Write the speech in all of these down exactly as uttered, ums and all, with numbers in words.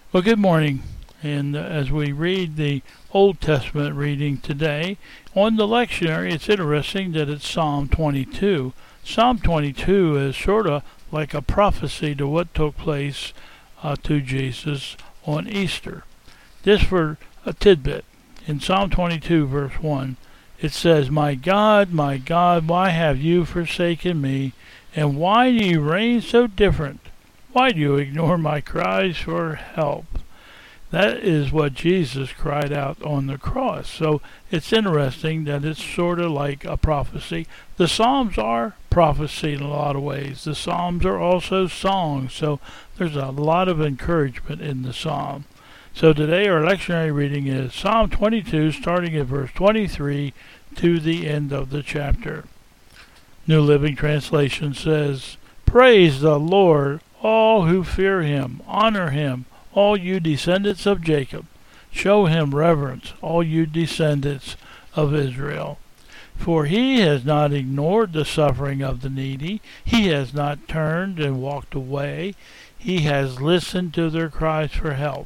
Well, good morning. And uh, as we read the Old Testament reading today, on the lectionary, it's interesting that it's Psalm twenty-two. Psalm twenty-two is sort of like a prophecy to what took place uh, to Jesus on Easter. Just for a tidbit, in Psalm twenty-two, verse one, it says, "My God, my God, why have you forsaken me? And why do you reign so different? Why do you ignore my cries for help?" That is what Jesus cried out on the cross. So it's interesting that it's sort of like a prophecy. The Psalms are prophecy in a lot of ways. The Psalms are also songs. So there's a lot of encouragement in the Psalm. So today our lectionary reading is Psalm twenty-two, starting at verse twenty-three to the end of the chapter. New Living Translation says, "Praise the Lord, all who fear him. Honor him, all you descendants of Jacob. Show him reverence, all you descendants of Israel. For he has not ignored the suffering of the needy. He has not turned and walked away. He has listened to their cries for help.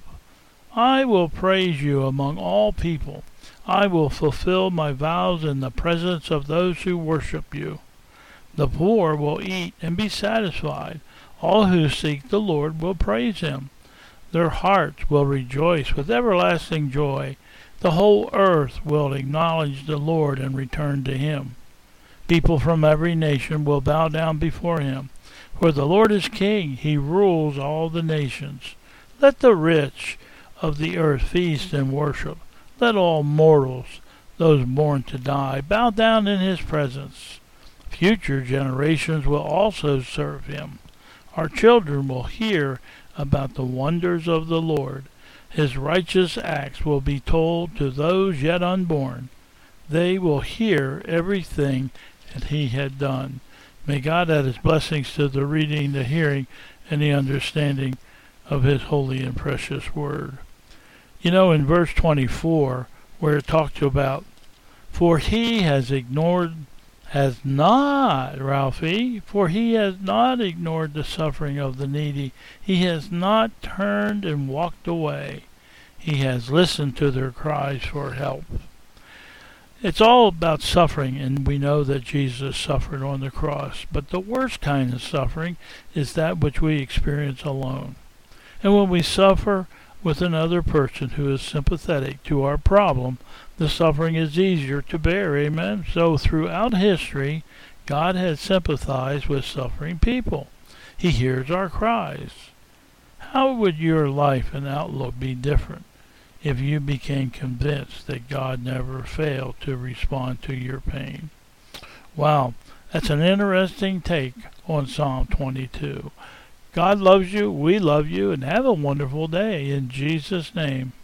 I will praise you among all people. I will fulfill my vows in the presence of those who worship you. The poor will eat and be satisfied. All who seek the Lord will praise him. Their hearts will rejoice with everlasting joy. The whole earth will acknowledge the Lord and return to him. People from every nation will bow down before him. For the Lord is king. He rules all the nations. Let the rich of the earth feast and worship. Let all mortals, those born to die, bow down in his presence. Future generations will also serve him. Our children will hear about the wonders of the Lord. His righteous acts will be told to those yet unborn. They will hear everything that he had done." May God add his blessings to the reading, the hearing, and the understanding of his holy and precious word. You know, in verse twenty-four, where it talks about, "For he has ignored Has not, Ralphie, for he has not ignored the suffering of the needy. He has not turned and walked away. He has listened to their cries for help." It's all about suffering, and we know that Jesus suffered on the cross. But the worst kind of suffering is that which we experience alone. And when we suffer with another person who is sympathetic to our problem, the suffering is easier to bear. Amen. So throughout history, God has sympathized with suffering people. He hears our cries. How would your life and outlook be different if you became convinced that God never failed to respond to your pain? Wow, that's an interesting take on Psalm twenty-two. God loves you, we love you, and have a wonderful day in Jesus' name.